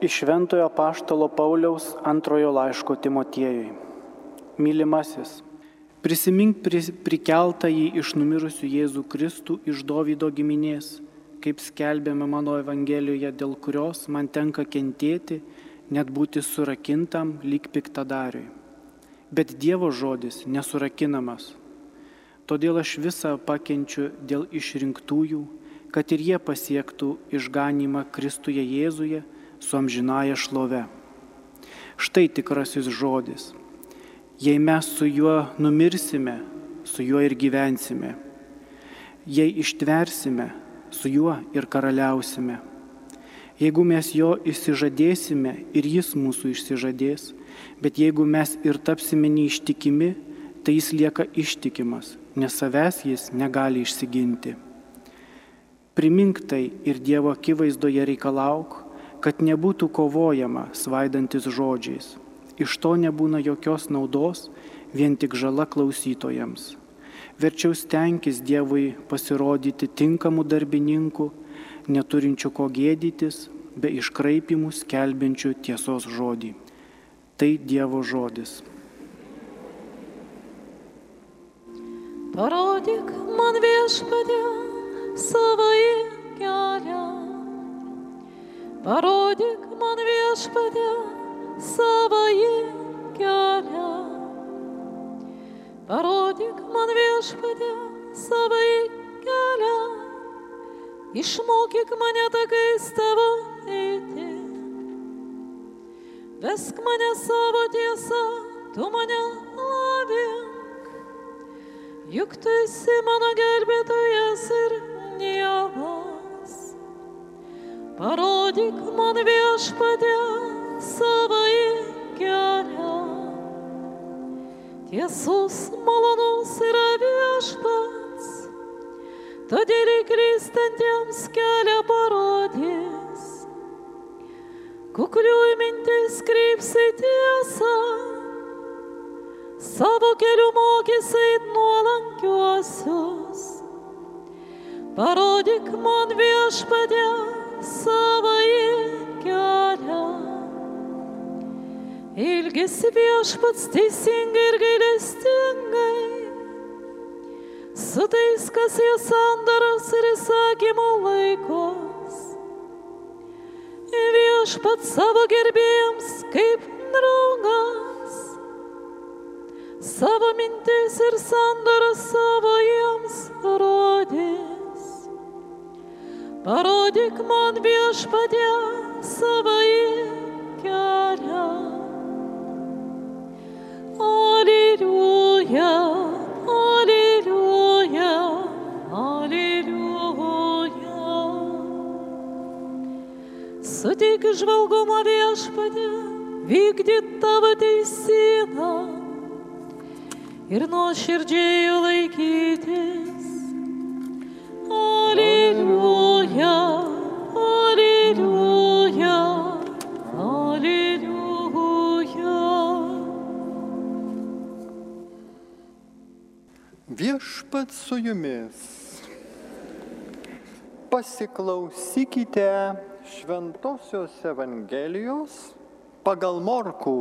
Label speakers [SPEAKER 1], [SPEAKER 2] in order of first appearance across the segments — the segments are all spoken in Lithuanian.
[SPEAKER 1] Iš Šventojo Apaštalo Pauliaus antrojo laiško Timotiejui. Mylimasis, prisimink prikeltąjį iš numirusių Jėzų Kristų iš Dovydo giminės, kaip skelbėme mano Evangelijoje, dėl kurios man tenka kentėti, net būti surakintam lyg piktadariui. Bet Dievo žodis nesurakinamas. Todėl aš visą pakenčiu dėl išrinktųjų, kad ir jie pasiektų išganymą Kristuje Jėzuje su amžinąja šlove. Štai tikrasis žodis. Jei mes su juo numirsime, su juo ir gyvensime. Jei ištversime, su juo ir karaliausime. Jeigu mes jo išsižadėsime, ir jis mūsų išsižadės, bet jeigu mes ir tapsime neištikimi, tai jis lieka ištikimas, nes savęs jis negali išsiginti. Primink tai ir Dievo akivaizdoje reikalauk, kad nebūtų kovojama svaidantis žodžiais. Iš to nebūna jokios naudos, vien tik žala klausytojams. Verčiau stenkis Dievui pasirodyti tinkamų darbininkų, neturinčių ko gėdytis, be iškraipimų skelbiančių tiesos žodį. Tai Dievo žodis.
[SPEAKER 2] Parodyk man, Viešpatie, savąjį kelią. Parodyk man, Viešpatie, savąjį kelią. Parodyk man, Viešpatie, savąjį kelią. Išmokyk mane takais tavo eiti. Vesk mane savo tiesą, tu mane lavink. Juk tu esi mano gelbėtojas ir Dievas. Parodyk man, Viešpatie, savąjį kelią. Tiesus, malonus yra Viešpats, todėl įklystantiems kelią parodys. Kuklių mintis kryps į tiesą, savo kelių mokys eit nuolankiuosius. Parodyk man, Viešpatie, savąjį kelią. Ilgisi Viešpats teisingai ir gailestingai, su tais, kas jo sandoros ir įsakymų laikos. Viešpats savo gerbėjams kaip draugas, savo mintis ir sandoras savo jiems rodys. Parodyk man, Viešpatie, savąjį kelią. Aleliuja, aleliuja, aleliuja. Suteik žvalgumą, Viešpatie, vykdyt tavo teisybę ir nuoširdžiai laikytis. Aleliuja, aleliuja, aleliuja.
[SPEAKER 3] Viešpats su jumis. Pasiklausykite Šventosios Evangelijos pagal Morkų.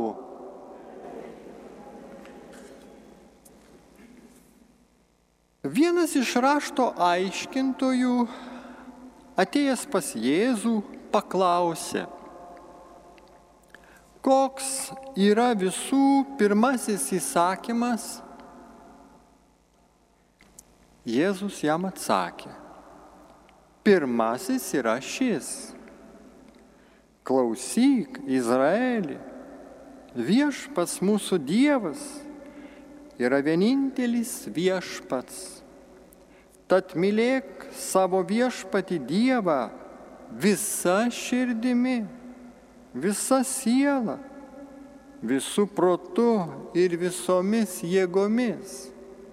[SPEAKER 3] Vienas iš rašto aiškintojų, atėjęs pas Jėzų, paklausė, koks yra visų pirmasis įsakymas? Jėzus jam atsakė, pirmasis yra šis. Klausyk, Izraeli, Viešpats mūsų Dievas yra vienintelis Viešpats. Tad mylėk savo Viešpatį Dievą visa širdimi, visa siela, visų protu ir visomis jėgomis.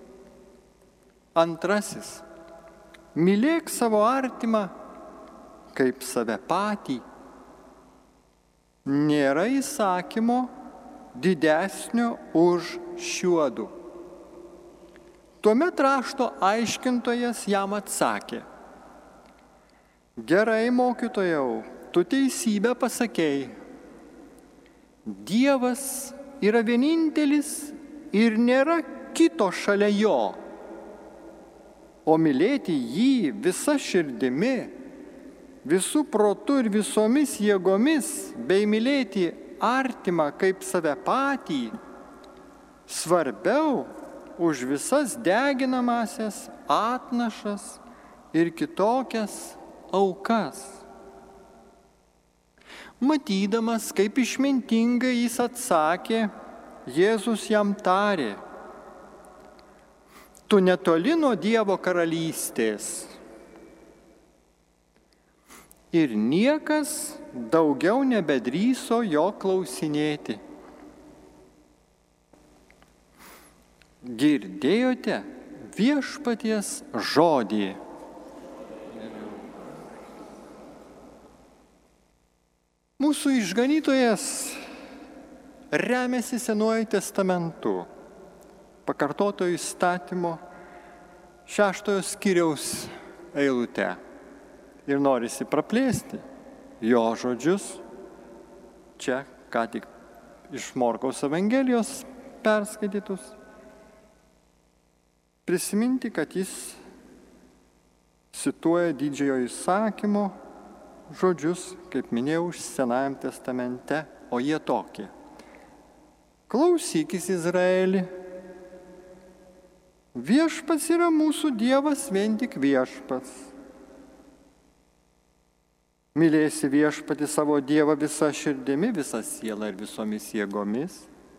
[SPEAKER 3] Antrasis, mylėk savo artimą kaip save patį. Nėra įsakymo didesnio už šiuodu. Tuomet rašto aiškintojas jam atsakė, gerai, mokytojau, tu teisybę pasakei. Dievas yra vienintelis ir nėra kito šalia jo. O mylėti jį visa širdimi, visų protų ir visomis jėgomis, bei mylėti artimą kaip save patį, svarbiau už visas deginamasias atnašas ir kitokias aukas. Matydamas, kaip išmintingai jis atsakė, Jėzus jam tarė: tu netoli nuo Dievo karalystės. Ir niekas daugiau nebedrįso jo klausinėti. Girdėjote viešpaties žodį. Mūsų išganytojas remiasi Senuoju testamentu, pakartotojo įstatymo 6 skyriaus eilute. Ir norisi praplėsti jo žodžius, čia ką tik iš Morkaus Evangelijos perskaitytus, prisiminti, kad jis cituoja didžiojo įsakymo žodžius, kaip minėjau, Senajam testamente, o jie tokie. Klausykis, Izraeli, viešpats yra mūsų Dievas, vien tik viešpats. Mylėsi viešpatį savo Dievą visą širdimi, visą sielą ir visomis jėgomis.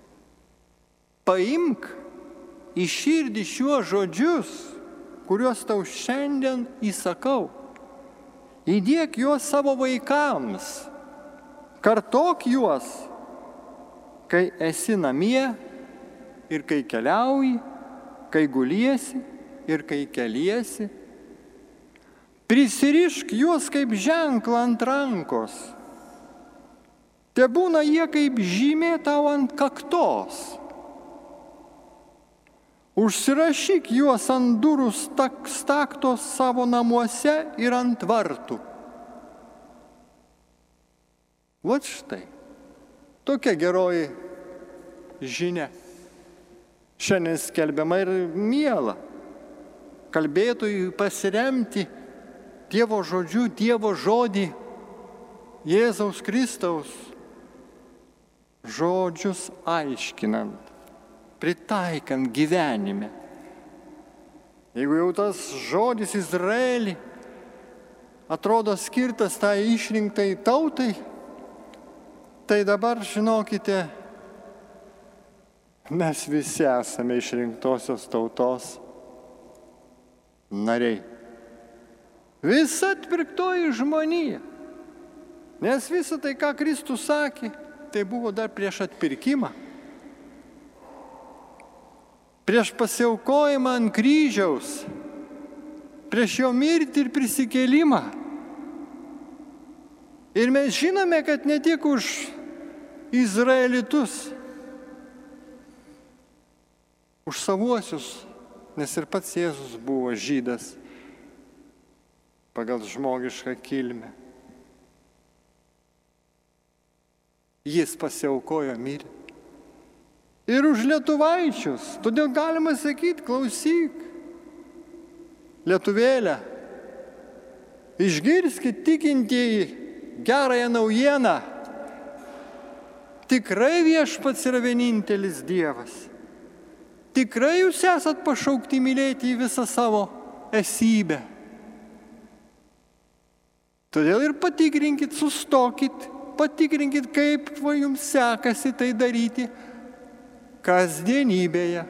[SPEAKER 3] Paimk į širdį šiuos žodžius, kuriuos tau šiandien įsakau. Įdėk juos savo vaikams, kartok juos, kai esi namie ir kai keliauji, kai guliesi ir kai keliesi. Prisirišk juos kaip ženklą ant rankos. Tebūna jie kaip žymė tau ant kaktos. Užsirašyk juos ant durų staktos savo namuose ir ant vartų. Vat štai, tokia geroji žinia. Šiandien skelbiama ir miela kalbėtojui pasiremti Dievo žodžiu, Dievo žodį, Jėzaus Kristaus žodžius aiškinant, pritaikant gyvenime. Jeigu jau tas žodis Izraelį atrodo skirtas tai išrinktai tautai, tai dabar žinokite, mes visi esame išrinktosios tautos nariai. Visa atpirktoji žmonija. Nes visa tai, ką Kristus sakė, tai buvo dar prieš atpirkimą. Prieš pasiaukojimą ant kryžiaus, prieš jo mirtį ir prisikėlimą. Ir mes žinome, kad ne tik už izraelitus, už savuosius, nes ir pats Jėzus buvo žydas pagal žmogišką kilmę. Jis pasiaukojo mirti. Ir už lietuvaičius. Todėl galima sakyti, klausyk, lietuvėlę, išgirskit tikintieji gerąją naujieną. Tikrai viešpats yra vienintelis Dievas. Tikrai jūs esat pašaukti mylėti į visą savo esybę. Todėl ir patikrinkit, sustokit, patikrinkit, kaip jums sekasi tai daryti kasdienybėje.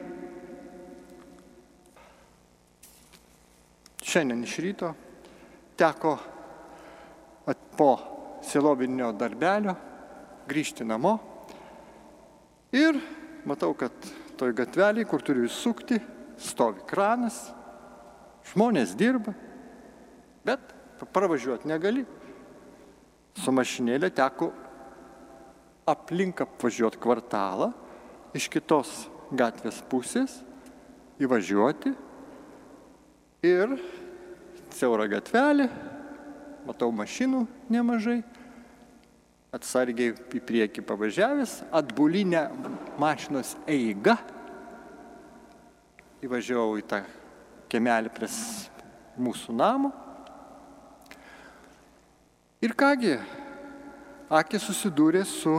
[SPEAKER 3] Šiandien iš ryto teko po sielovadinio darbelio grįžti namo ir matau, kad toj gatvelėje, kur turiu įsukti, stovi kranas, žmonės dirba, bet pravažiuoti negali. Su mašinėlė teko aplink apvažiuoti kvartalą, iš kitos gatvės pusės įvažiuoti ir siaura gatvelė, matau mašinų nemažai, atsargiai į priekį pavažiavęs, atbulinę mašinos eigą, įvažiavau į tą kiemelį prie mūsų namo. Ir kągi, akis susidūrė su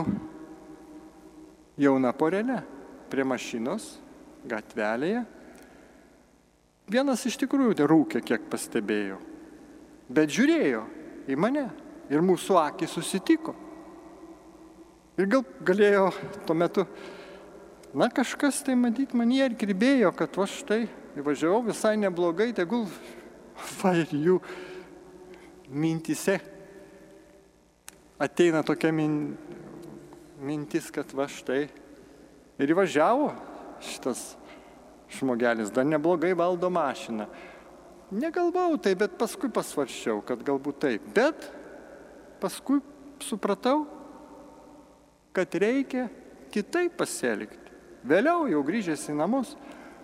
[SPEAKER 3] jauna porelė prie mašinos gatvelėje. Vienas iš tikrųjų rūkė, kiek pastebėjau, bet žiūrėjo į mane ir mūsų akis susitiko. Ir galėjo tuo metu, kažkas tai matyt manyje ir kirbėjo, kad va štai įvažiavau visai neblogai, tegul ir jų mintise ateina tokia mintis, kad va štai ir įvažiavo šitas žmogelis, dar neblogai valdo mašiną. Negalvau tai, bet paskui pasvarščiau, kad galbūt taip. Bet paskui supratau, kad reikia kitaip pasielgti. Vėliau jau grįžęs į namus,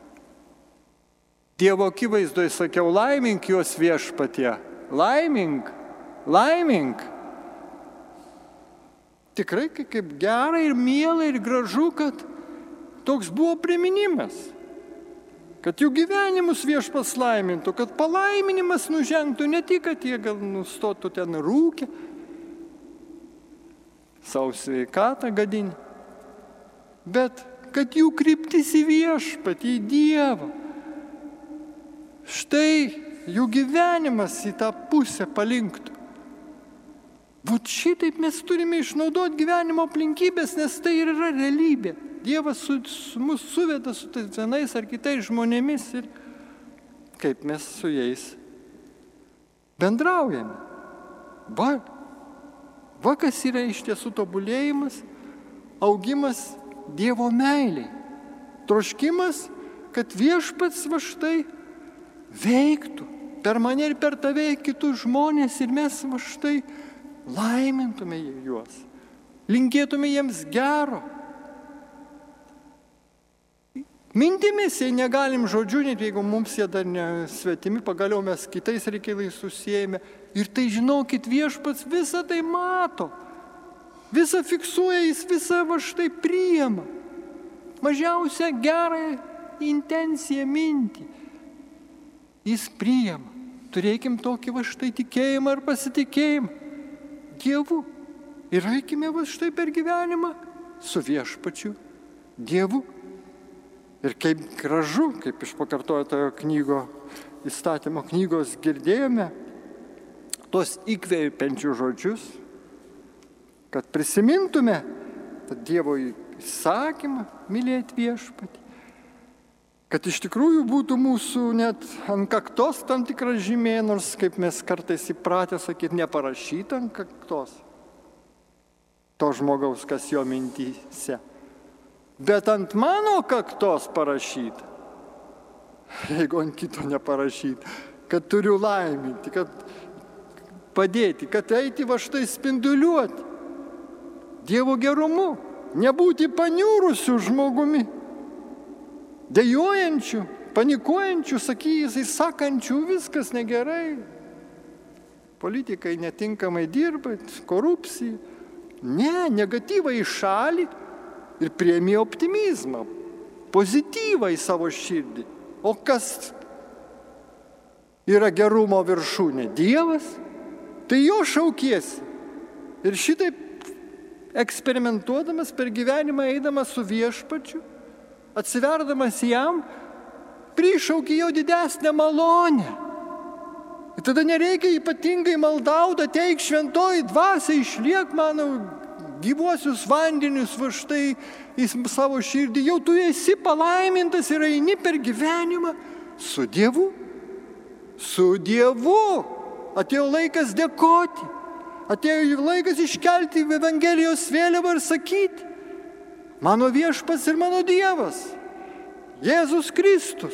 [SPEAKER 3] Dievo akivaizdoje sakiau, laimink juos viešpatie, laimink, laimink. Tikrai kaip gera ir miela ir gražu, kad toks buvo priminimas, kad jų gyvenimus viešpats laimintų, kad palaiminimas nužengtų, ne tik, kad jie gal nustotų ten rūkę, savo sveikatą gadinį, bet kad jų kryptis į viešpatį, į Dievą. Štai jų gyvenimas į tą pusę palinktų. Vat šitaip mes turime išnaudoti gyvenimo aplinkybės, nes tai ir yra realybė. Dievas mus suveda su tais vienais ar kitais žmonėmis ir kaip mes su jais bendraujame. Va kas yra iš tiesų tobulėjimas, augimas Dievo meiliai. Troškimas, kad viešpats va štai veiktų per mane ir per tave kitus žmonės ir mes va štai laimintume juos, linkėtume jiems gero. Mintimis, jei negalim žodžiu, net jeigu mums jie dar nesvetimi, pagaliau mes kitais reikalais susijėmė. Ir tai žinokit, viešpats visą tai mato, visą fiksuoja, jis visą va štai priima. Mažiausią gerą intenciją, mintį. Jis priima. Turėkim tokį va štai tikėjimą ir pasitikėjimą Dievu. Ir eikime va štai per gyvenimą su viešpačiu Dievu. Ir kaip gražu, kaip iš pakartotojo įstatymo knygos girdėjome, tos įkvėpiančius žodžius, kad prisimintume tą Dievo įsakymą mylėti viešpatį. Kad iš tikrųjų būtų mūsų net ant kaktos tam tikra žymė, nors kaip mes kartais įpratę sakyti, neparašyta ant kaktos to žmogaus, kas jo mintyse. Bet ant mano kaktos parašyta, jeigu ant kito neparašyta, kad turiu laiminti, kad padėti, kad eiti va štai spinduliuoti Dievo gerumu, nebūti paniūrusiu žmogumi, dejuojančių, panikuojančių, sakančių, viskas negerai, politikai netinkamai dirba, korupcija. Ne, negatyvą į šalį ir priėmė optimizmą, pozityvą į savo širdį. O kas yra gerumo viršūnė? Dievas, tai jo šaukiesi. Ir šitaip eksperimentuodamas per gyvenimą, eidamas su viešpačiu, atsiverdamas jam, prišauki jau didesnę malonę. Ir tada nereikia ypatingai maldauti, ateik šventoji dvasia, išliek mano gyvuosius vandenius va štai į savo širdį. Jau tu esi palaimintas ir eini per gyvenimą su Dievu. Su Dievu. Atėjo laikas dėkoti. Atėjo laikas iškelti Evangelijos vėliavą ir sakyti, mano viešpats ir mano Dievas, Jėzus Kristus.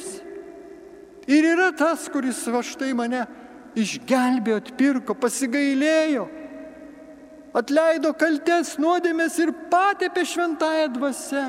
[SPEAKER 3] Ir yra tas, kuris va štai mane išgelbėjo, atpirko, pasigailėjo, atleido kaltes, nuodėmės ir patepė šventąją dvasią.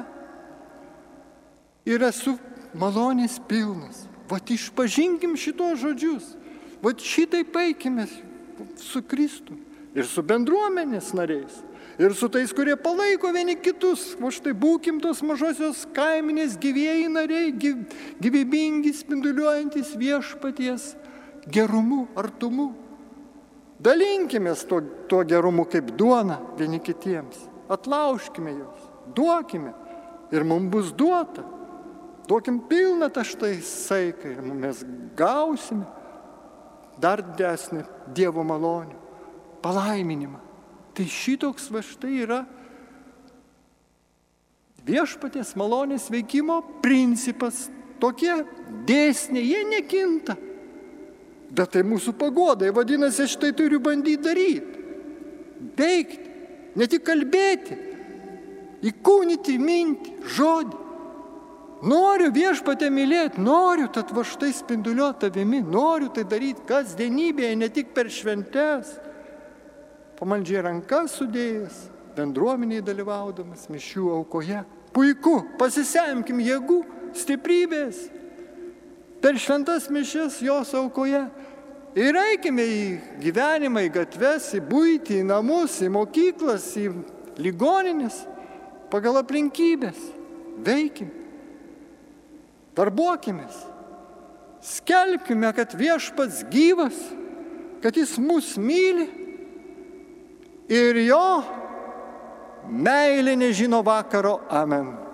[SPEAKER 3] Ir esu malonės pilnas. Vat išpažinkim šitos žodžius. Vat šitaip eikime su Kristu ir su bendruomenės nariais. Ir su tais, kurie palaiko vieni kitus. O štai būkim tos mažosios kaiminės gyvieji nariai, gyvybingi, spinduliuojantis viešpaties gerumu, artumu. Dalinkimės tuo gerumu kaip duona vieni kitiems. Atlaužkime juos, duokime ir mums bus duota. Duokim pilną tą štai saiką ir mes gausime dar didesnį Dievo malonių, palaiminimą. Tai šitoks va štai yra viešpaties malonės veikimo principas. Tokie dėsniai, jie nekinta. Bet tai mūsų pagodai, vadinasi, štai turiu bandyti daryti. Veikti, ne tik kalbėti, įkūnyti mintį, žodį. Noriu viešpatę mylėti, noriu tad va štai spinduliuoti tavimi, noriu tai daryti kasdienybėje, ne tik per šventes. Pamaldžiai rankas sudėjęs, bendruomeniai dalyvaudamas, mišių aukoje. Puiku, pasisemkim jėgų, stiprybės. Per šventas mišias jos aukoje. Ir eikime į gyvenimą, į gatves, į buitį, į namus, į mokyklas, į ligoninės, pagal aplinkybės. Veikim. Darbuokimės. Skelbkime, kad viešpats gyvas, kad jis mus myli. Ir jo meilė nežino vakaro. Amen.